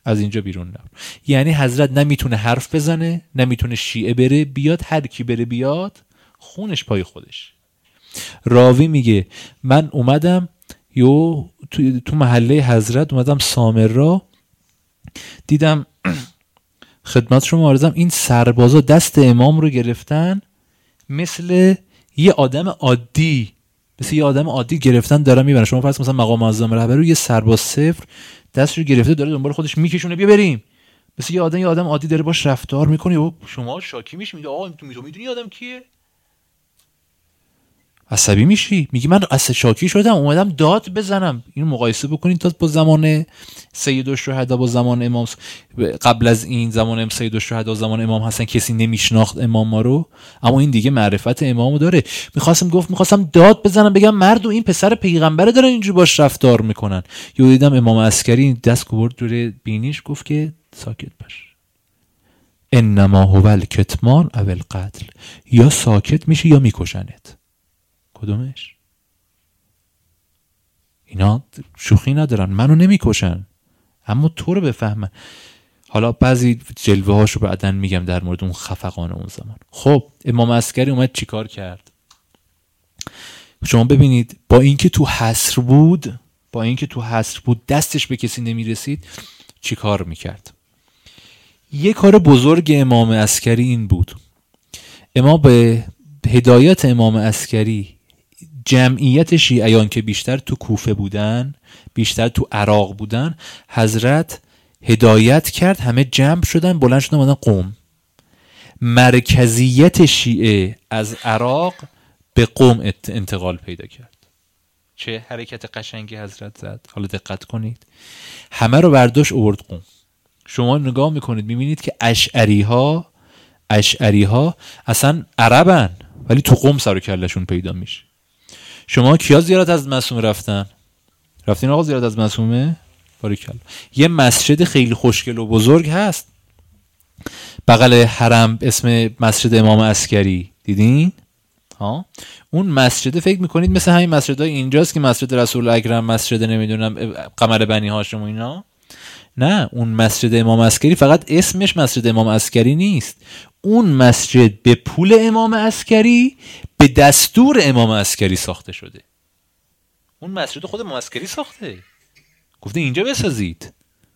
از اینجا بیرون نرو. یعنی حضرت نمیتونه حرف بزنه، نمیتونه شیعه بره بیاد، هر کی بره بیاد خونش پای خودش. راوی میگه من اومدم یو تو, تو محله حضرت اومدم سامرا، دیدم خدمت شما عرضم این سربازا دست امام رو گرفتن، مثل یه آدم عادی مثل یه آدم عادی گرفتن دارن میبرن. شما فرض مثلا مقام معظم رهبری رو یه سرباز صفر دست رو گرفته داره دنبال خودش میکشونه، بیا بریم. مثل یه آدم یه آدم عادی داره باش رفتار میکنه و شما شاکی میشی، میگه آقا تو میدونی آدم کیه؟ عصبی میشی، میگی من اصلا شاکی شدم اومدم داد بزنم. اینو مقایسه بکنید تا با زمان سید الشهدا با زمان امام، قبل از این زمان سید الشهدا زمان امام حسن کسی نمیشناخت امام ما رو، اما این دیگه معرفت امامو داره. میخواستم گفت میخواستم داد بزنم بگم مرد و این پسر پیغمبره دارن اینجوری باش رفتار میکنن. یهو دیدم امام عسکری دست کوبرد دور بینیش گفت که ساکت باش، انما هو الکتمان او القتل، یا ساکت میشی یا میکشنت. کدومش؟ اینا شوخی ندارن، منو نمیکشن اما تو رو بفهمن. حالا بعضی جلوه هاشو بعداً میگم در مورد اون خفقان اون زمان. خب امام عسکری اومد چیکار کرد؟ شما ببینید با اینکه تو حصر بود با اینکه تو حصر بود دستش به کسی نمیرسید، چیکار میکرد؟ یه کار بزرگ امام عسکری این بود، امام به هدایت امام عسکری جمعیت شیعیان که بیشتر تو کوفه بودن، بیشتر تو عراق بودن، حضرت هدایت کرد همه جمع شدن بلند شدن اومدن قم. مرکزیت شیعه از عراق به قم انتقال پیدا کرد. چه حرکت قشنگی حضرت زد. حالا دقت کنید، همه رو برداشت آورد قم. شما نگاه میکنید میبینید که اشعری ها اشعری ها اصلا عربن ولی تو قم سر و کلشون پیدا میشه. شما کیا زیارت از معصومه رفتن؟ رفتین آقا زیارت از معصومه؟ باریکلا. یه مسجد خیلی خوشگل و بزرگ هست بغل حرم، اسم مسجد امام عسکری، دیدین؟ ها؟ اون مسجد فکر میکنید مثل همین مسجدای اینجاست که مسجد رسول اکرم، مسجد نمیدونم قمر بنی هاشم و اینا؟ نه، اون مسجد امام عسکری فقط اسمش مسجد امام عسکری نیست. اون مسجد به پول امام عسکری به دستور امام عسکری ساخته شده. اون مسجد خود امام عسکری ساخته، گفته اینجا بسازید.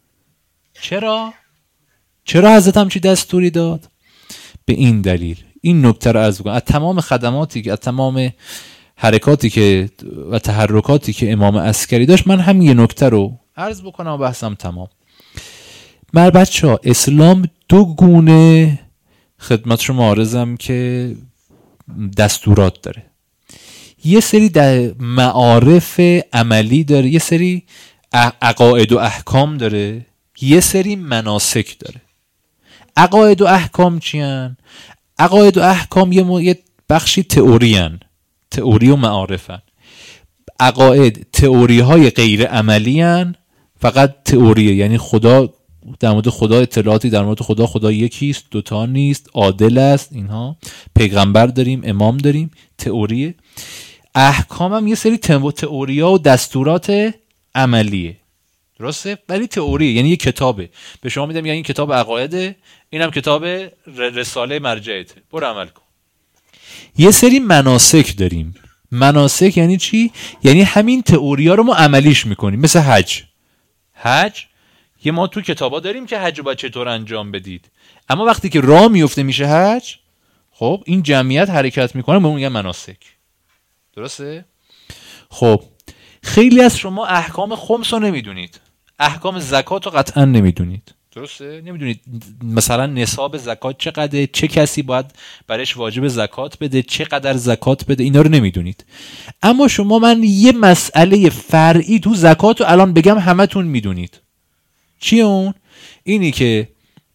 چرا؟ چرا حضرت همچی دستوری داد؟ به این دلیل. این نکته رو عرض بکنم، از تمام خدماتی که از تمام حرکاتی که و تحرکاتی که امام عسکری داشت، من هم یه نکته رو عرض بکنم و بحثم تمام. مر بچه‌ها اسلام دو گونه خدمت شما عرضم که دستورات داره. یه سری در معارف عملی داره، یه سری عقاید و احکام داره، یه سری مناسک داره. عقاید و احکام چی هن؟ عقاید و احکام یه, م... یه بخشی تئوری هن. تئوری و معارف هن. عقاید تئوری های غیر عملی هن، فقط تئوریه، یعنی خدا در مورد خدا اطلاعاتی در مورد خدا، خدا یکیست، دوتا نیست، عادل است، اینها پیغمبر داریم، امام داریم، تئوریه. احکام هم یه سری تئوریا و دستورات عملیه، درسته؟ ولی تئوریه، یعنی یه کتابه به شما میدم، یعنی این کتاب عقایده، اینم کتاب رساله مرجعته، برو عمل کن. یه سری مناسک داریم. مناسک یعنی چی؟ یعنی همین تئوریا رو ما عملیش میکنیم. مثل حج. حج یه ما تو کتابا داریم که حج رو باید چطور انجام بدید، اما وقتی که راه میفته میشه حج، خب این جمعیت حرکت میکنه، به اون میگن مناسک، درسته؟ خب خیلی از شما احکام خمس رو نمیدونید، احکام زکات رو قطعا نمیدونید، درسته؟ نمیدونید مثلا نصاب زکات چقدره، چه کسی باید برش واجب زکات بده، چقدر زکات بده، اینا رو نمیدونید. اما شما من یه مسئله فرعی تو زکات رو الان بگم همتون میدونید. چیه اون؟ اینی که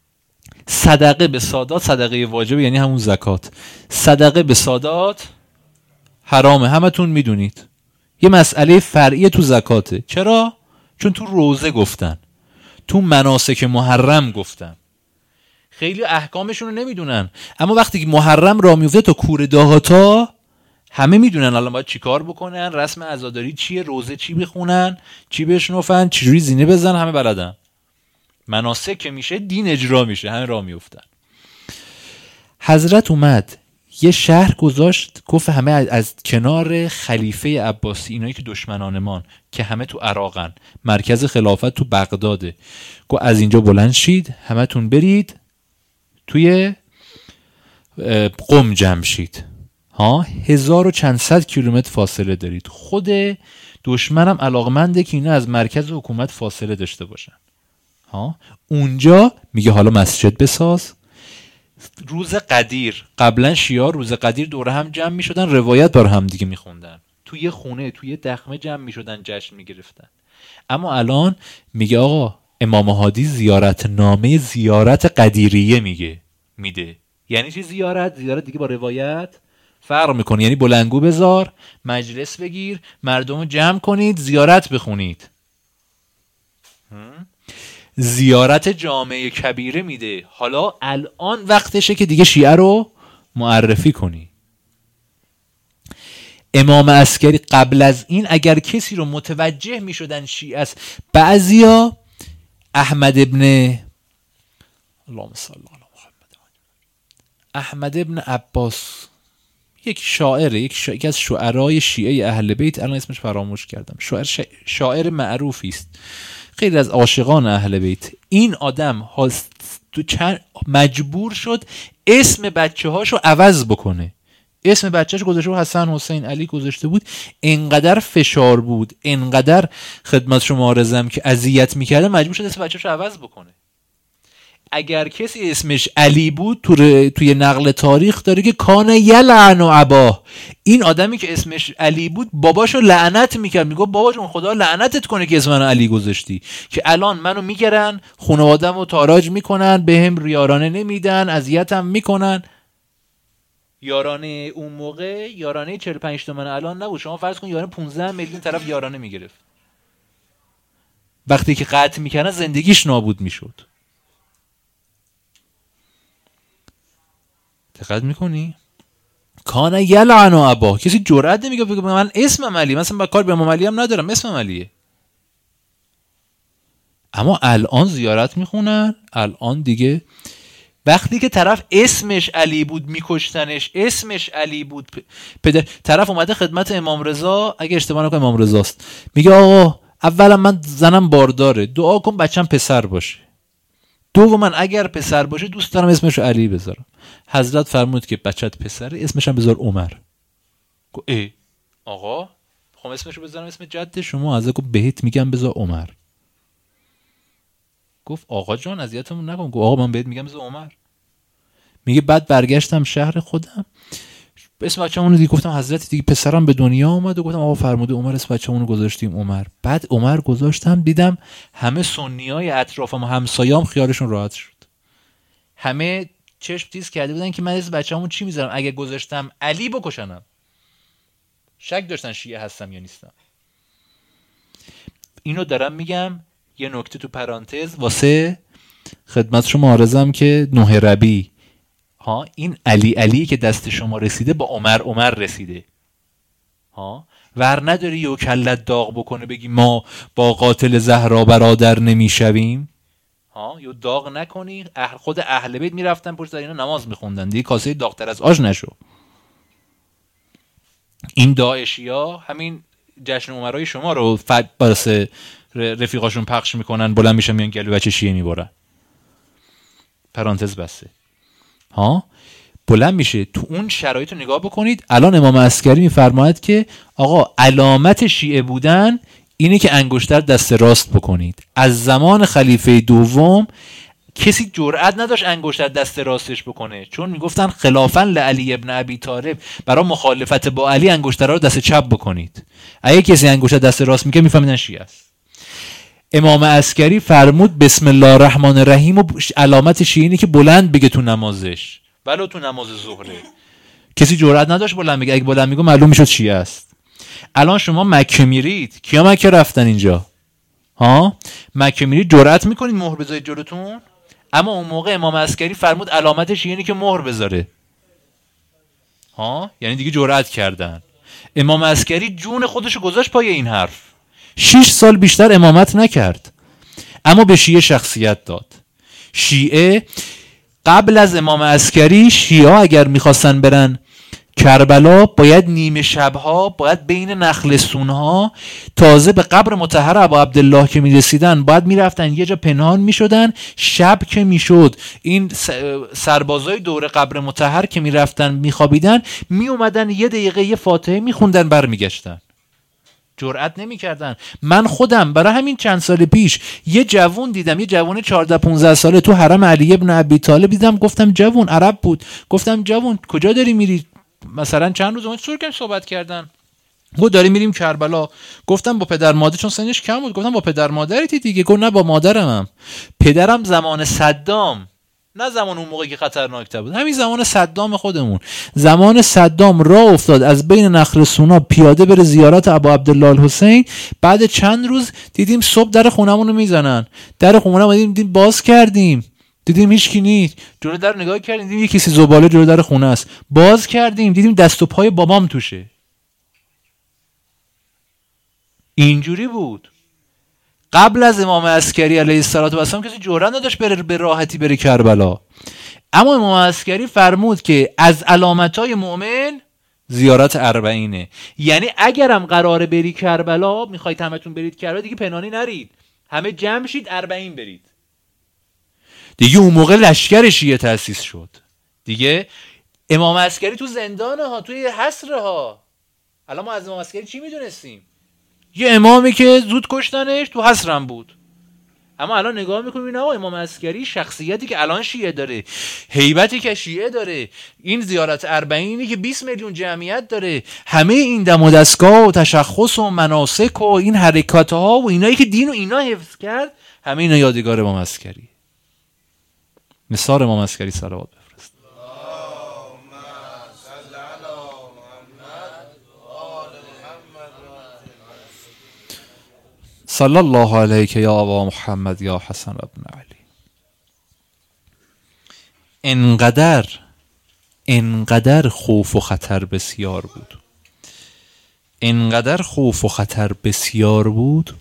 صدقه به سادات صدقه واجب، یعنی همون زکات. صدقه به سادات حرامه، همتون میدونید. یه مسئله فرعی تو زکاته. چرا؟ چون تو روزه گفتن، تو مناسک محرم گفتن. خیلی احکامشون رو نمیدونن، اما وقتی که محرم را میفته تا کوره دهاتا همه میدونن الان باید چی کار بکنن، رسم عزاداری چیه، روزه چی بخونن، چی بشنفن، چجوری زینه بزن، همه بلدن. مناسک که میشه دین اجرا میشه، همه راه میافتن. حضرت اومد یه شهر گذاشت، گفت همه از کنار خلیفه عباسی، اینایی که دشمنانمان که همه تو عراقن، مرکز خلافت تو بغداده، گفت از اینجا بلند شید همه تون برید توی قم جمع شید. ها هزار و چند صد کیلومتر فاصله دارید. خود دشمنم علاقمنده که اینا از مرکز حکومت فاصله داشته باشن. ها اونجا میگه حالا مسجد بساز. روز قدیر، قبلا شیعه روز قدیر دوره هم جمع میشدن، روایت بر هم دیگه میخوندن، توی خونه توی دخمه جمع میشدن، جشن میگرفتن. اما الان میگه آقا امام هادی زیارت نامه زیارت قدیریه میگه میده. یعنی چی زیارت؟ زیارت دیگه با روایت فرق میکنه. یعنی بلندگو بذار، مجلس بگیر، مردم جمع کنید، زیارت بخونید. زیارت جامعه کبیره میده. حالا الان وقتشه که دیگه شیعه رو معرفی کنی. امام عسکری قبل از این اگر کسی رو متوجه میشدن شیعه است، بعضیا احمد ابن اللهم صل علی محمد احمد ابن عباس، یک شاعره، یک شا... یکی از شعرای شیعه اهل بیت، الان اسمش فراموش کردم، شاعر ش... شاعر معروفی است، خیلی از عاشقان اهل بیت. این آدم تو چند مجبور شد اسم بچه هاشو عوض بکنه. اسم بچهش گذاشته بود حسن، حسین، علی گذاشته بود. انقدر فشار بود، انقدر خدمت شما عرضم که اذیت میکرده، مجبور شد اسم بچه‌شو عوض بکنه. اگر کسی اسمش علی بود تو ر... توی نقل تاریخ داره که کان یلعن و اباه، این آدمی که اسمش علی بود باباشو لعنت میکرد، میگه بابا جون خدا لعنتت کنه که اسم منو علی گذاشتی، که الان منو میگیرن خانواده‌مو تاراج میکنن، بهم یارانه نمیدن، اذیتم میکنن. یارانه اون موقع یارانه چهل و پنج تومن الان نبود. شما فرض کن یارانه پانزده میلیون طرف یارانه میگرفت. وقتی که قطع میکنن زندگیش نابود میشد. دقت میکنی؟ کان یلعن و ابا، کسی جرئت نمیگه بگه من اسمم علی، مثلا با کار به امام علی هم ندارم، اسمم علیه. اما الان زیارت میخونن. الان دیگه وقتی که طرف اسمش علی بود میکشتنش، اسمش علی بود، پدر طرف اومده خدمت امام رضا، اگه اشتباه نکنم امام رضاست، میگه آقا اولا من زنم بارداره، دعا کن بچم پسر باشه. دوما اگر پسر باشه دوست دارم اسمش رو علی بذارم. حضرت فرمود که بچت پسره، اسمش هم بذار عمر. گفت ای آقا خب اسمش رو بذارم اسم جد شما؟ حضرت گفت بهت میگم بذار عمر. گفت آقا جان اذیتمون نکن. گفت آقا من بهت میگم بذار عمر. میگه بعد برگشتم شهر خودم، اسم بچه‌مون دیگه گفتم حضرت دیگه پسرم به دنیا اومد و گفتم آقا فرموده عمر، اسم بچه‌مون رو گذاشتیم عمر. بعد عمر گذاشتم، دیدم همه سنیای اطرافم و همسایه‌ام خیالشون راحت شد. همه چشم تیز کرده بودن که من اسم بچه‌مون چی میذارم، اگه گذاشتم علی بکشنم. شک داشتن شیعه هستم یا نیستم. اینو دارم میگم یه نکته تو پرانتز واسه خدمت شما عرضم که نوح ربی، ها این علی علی که دست شما رسیده با عمر عمر رسیده. ها ور نداری یو کلت داغ بکنه بگی ما با قاتل زهرا برادر نمیشویم. ها یو داغ نکنی. اهل خود اهل بیت میرفتن پشت سر اینا نماز میخوندن، دیگه کاسه داغتر از آش نشو. این داعشیا همین جشن عمرای شما رو واسه رفیقاشون پخش میکنن، بلند میشن میان گلو بچه شیعه میبرن. پرانتز بسته. ها بلند میشه. تو اون شرایط رو نگاه بکنید. الان امام عسکری میفرماید که آقا علامت شیعه بودن اینه که انگشتر دست راست بکنید. از زمان خلیفه دوم کسی جرئت نداشت انگشتر دست راستش بکنه، چون میگفتن خلافاً لعلی ابن ابی طالب، برای مخالفت با علی انگشترها رو دست چپ بکنید. اگه کسی انگشتر دست راست میکنه میفهمیدن شیعه است. امام عسکری فرمود بسم الله الرحمن الرحیم و علامت شیعه اینه که بلند بگه تو نمازش، ولو تو نماز ظهره. کسی جرئت نداشت بلند بگه، اگه بلند میگه معلوم میشد شیعه است. الان شما مکه میرید، کیا مکه رفتن اینجا؟ ها مکه میرید جرئت میکنید مهر بذارید جلوتون؟ اما اون موقع امام عسکری فرمود علامت شیعه اینه که مهر بذاره. ها یعنی دیگه جرئت کردن. امام عسکری جون خودشو گذاشت پای این حرف. شش سال بیشتر امامت نکرد. اما به شیعه شخصیت داد. شیعه قبل از امام عسکری، شیعه اگر میخواستن برن کربلا باید نیمه شبها، باید بین نخلستونها، تازه به قبر مطهر ابا عبدالله که میرسیدن باید میرفتن یه جا پنهان میشدن. شب که میشد این سربازای دور قبر مطهر که میرفتن میخوابیدن، میومدن یه دقیقه یه فاتحه میخوندن برمیگشتن. جرئت نمیکردن. من خودم برای همین چند سال پیش یه جوون دیدم، یه جوون چهارده پانزده ساله تو حرم علی ابن ابی طالب دیدم. گفتم جوون، عرب بود، گفتم جوون کجا داری میری؟ مثلا چند روز اون سرکم صحبت کردن، گفت داریم میریم کربلا. گفتم با پدر مادر، چون سنش کم بود، گفتم با پدر مادرتی دیگه؟ گفت نه با مادرمم. پدرم زمان صدام، نه زمان اون موقعی که خطرناک‌تر بود، همین زمان صدام خودمون، زمان صدام راه افتاد از بین نخلستونا پیاده بره زیارت ابا عبدالله الحسین. بعد چند روز دیدیم صبح در خونمون رو میزنن، در خونمون دیدیم باز کردیم، دیدیم هیچ کی نیست. جلو در نگاه کردیم دیدیم یه کسی زباله جلو در خونه است. باز کردیم دیدیم دست و پای بابام توشه. اینجوری بود. قبل از امام عسکری علیه السلام کسی جرئت نداشت بره به راحتی بره کربلا. اما امام عسکری فرمود که از علامتای مؤمن زیارت اربعینه. یعنی اگرم قراره بری کربلا، میخواید همتون برید کربلا، دیگه پنهانی نرید، همه جمع شید اربعین برید. دیگه اون موقع لشکر شیعه تأسیس شد. دیگه امام عسکری تو زندانه ها، توی حصر ها. الان ما از امام عسکری چی میدونستیم؟ یه امامی که زود کشتنش، تو حصرم بود. اما الان نگاه میکنیم نه، امام عسکری شخصیتی که الان شیعه داره، هیبتی که شیعه داره، این زیارت اربعینی که بیست میلیون جمعیت داره، همه این دم و دستگاه و تشخص و مناسک و این حرکات ها و اینایی که دین و اینا حفظ کرد، همه اینا یادگار امام عسکری. مثال امام عسکری صلوات بفرست. صلی الله علیک یا ابا محمد یا حسن ابن علی. انقدر انقدر خوف و خطر بسیار بود، انقدر خوف و خطر بسیار بود،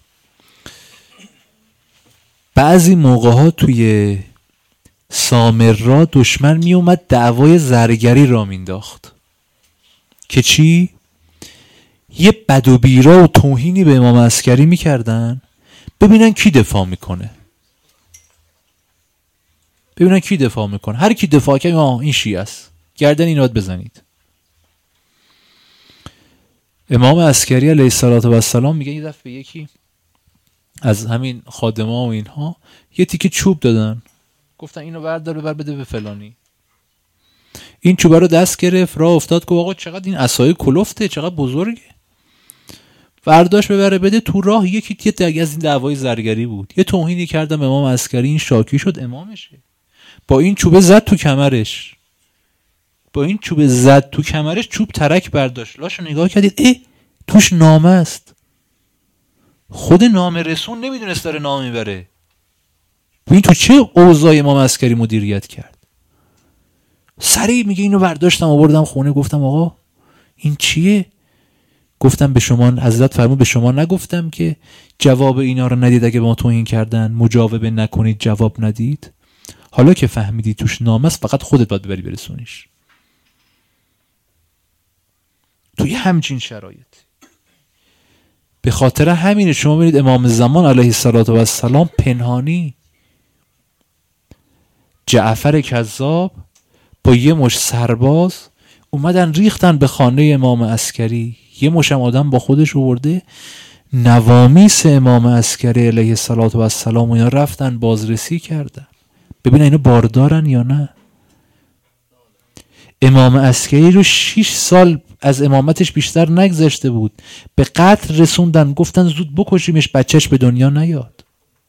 بعضی موقع ها توی سامرا دشمن می اومد دعوای زرگری را مینداخت که چی؟ یه بد و بیرا و توهینی به امام عسکری میکردن، ببینن کی دفاع میکنه، ببینن کی دفاع میکنه. هر کی دفاع کنه آه این شیعه است، گردن این راد بزنید. امام عسکری علیه السلام میگه یه دفعه یکی از همین خادما و اینها یه تیکه چوب دادن، گفتن اینو بردار ببر بده به فلانی. این چوبه رو دست گرفت، راه افتاد که آقا چقدر این عصای کلفته، چقدر بزرگه. برداشت ببره بده. تو راه یکی یه دیگه از این دعوای زرگری بود، یه توهینی کردم امام عسکری، این شاکی شد امامشه، با این چوبه زد تو کمرش، با این چوبه زد تو کمرش، چوب ترک برداشت. لاشو نگاه کردید اه توش نامه است. خود نامه رسون نمیدونست داره نامه میبره. ببین تو چه اوضاع امام عسکری مدیریت کرد. سریع میگه اینو برداشتم آوردم خونه، گفتم آقا این چیه؟ گفتم به شما حضرت فرمود به شما نگفتم که جواب اینا رو ندید، اگه به ما توهین کردن مجاوبه نکنید، جواب ندید. حالا که فهمیدی توش نامه است، فقط خودت باید ببری برسونیش. توی همچین شرایط به خاطر همین شما ببینید امام زمان علیه السلام پنهانی، جعفر کذاب با یه مش سرباز اومدن ریختن به خانه امام عسکری. یه مشم آدم با خودش آورده، نوامیس امام عسکری علیه السلام و اینا رفتن بازرسی کردن ببینن اینا باردارن یا نه. امام عسکری رو شش سال از امامتش بیشتر نگذشته بود، به قتل رسوندن، گفتن زود بکشیمش بچهش به دنیا نیاد.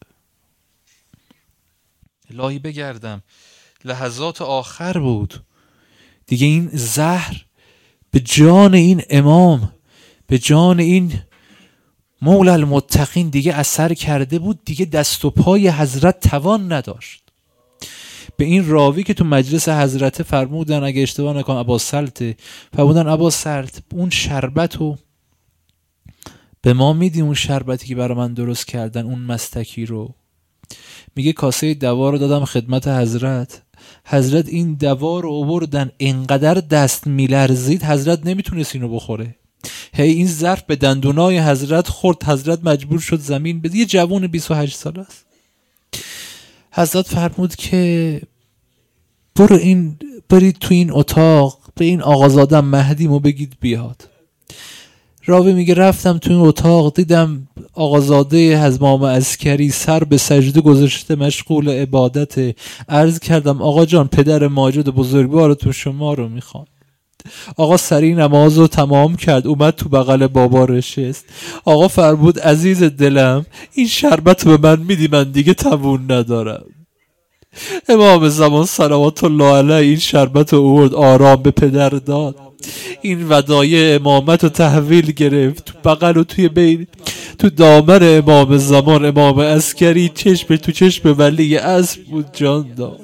الهی بگردم لحظات آخر بود دیگه، این زهر به جان این امام، به جان این مولا المتقین دیگه اثر کرده بود، دیگه دست و پای حضرت توان نداشت. به این راوی که تو مجلس حضرت فرمودن، اگه اشتباه نکنم ابا سلطه، فرمودن ابا سلط اون شربتو به ما میدی، اون شربتی که برای من درست کردن، اون مستکی رو میگه کاسه دوا رو دادم خدمت حضرت، حضرت این دوا رو آوردن، اینقدر دست میلرزید حضرت نمیتونست اینو بخوره. هی این ظرف به دندونای حضرت خورد، حضرت مجبور شد زمین بده. یه جوان بیست و هشت ساله است. حضرت فرمود که برو این برید تو این اتاق به این آقازادم مهدیمو بگید بیاد. راوی میگه رفتم تو این اتاق، دیدم آقازاده حزمام عسکری سر به سجده گذاشته مشغول عبادت. عرض کردم آقا جان پدر ماجد بزرگوارتون شما رو میخوان. آقا سری نماز رو تمام کرد، اومد تو بغل بابا نشست. آقا فرمود عزیز دلم این شربت به من میدی، من دیگه توان ندارم. امام زمان صلوات الله علیه این شربت رو آورد، آرام به پدر داد. این ودایع امامت رو تحویل گرفت، تو بغل و توی بین تو دامن امام زمان امام عسکری چشم تو چشم ولی اسب بود جان داد.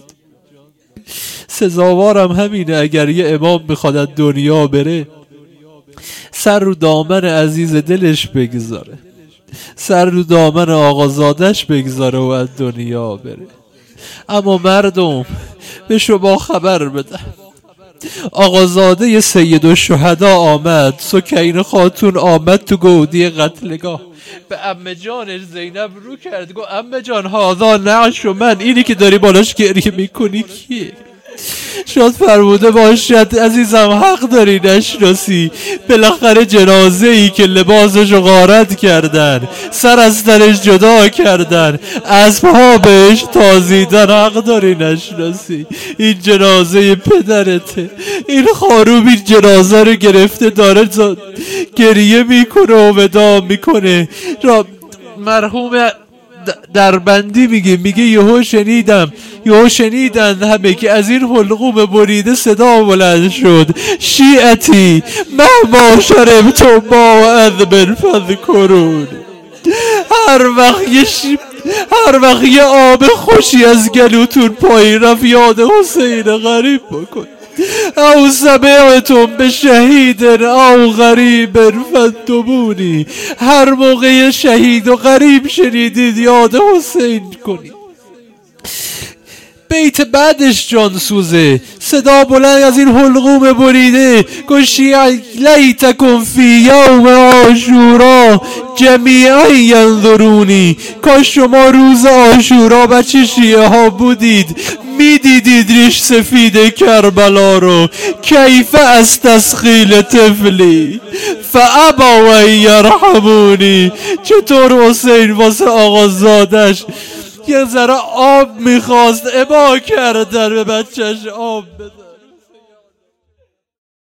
سزاوارم همینه اگر یه امام بخواد از دنیا بره سر رو دامن عزیز دلش بگذاره، سر رو دامن آقازادش بگذاره و از دنیا بره. اما مردم به شما خبر بدم، آقازاده سید الشهدا آمد، سکینه خاتون آمد تو گودی قتلگاه، به عمه جانش زینب رو کرد، گو عمه جان هاذا نعش و من، اینی که داری بالاش گریه میکنی کیه؟ شاد فرموده باشد عزیزم حق داری نشناسی، بالاخره جنازه ای که لباسش غارت کردن، سر از تنش جدا کردن، اسبها بهش تازیدن، حق داری نشناسی. این جنازه پدرته، این خانوم این جنازه رو گرفته داره گریه میکنه و ودا میکنه. مرحوم دربندی میگه میگه یهو شنیدم یهو شنیدن همه که از این حلقوم بریده صدا بلند شد، شیعتی مهما شربتم ما و اذبن فذکرون. هر وقت یه شیب هر وقت یه آب خوشی از گلوتون پایین رفت یاد حسین غریب بکن. او سمعتم به شهید او غریب فانتمونی، هر موقع شهید و غریب شنیدید یاد حسین کنید. بیت بعدش جانسوزه، صدا بلند از این حلقوم بریده، گوشی لیتکم فی یوم عاشورا جمیعا ینظرونی، کاش شما روز عاشورا بچه شیعه ها بودید میدیدید ریش سفید کربلا رو، کیف استسخیل طفلی فابوا یرحمونی. چطور حسین واسه آقازادش یه ذره آب میخواست ابا کردن به بچهش آب بده.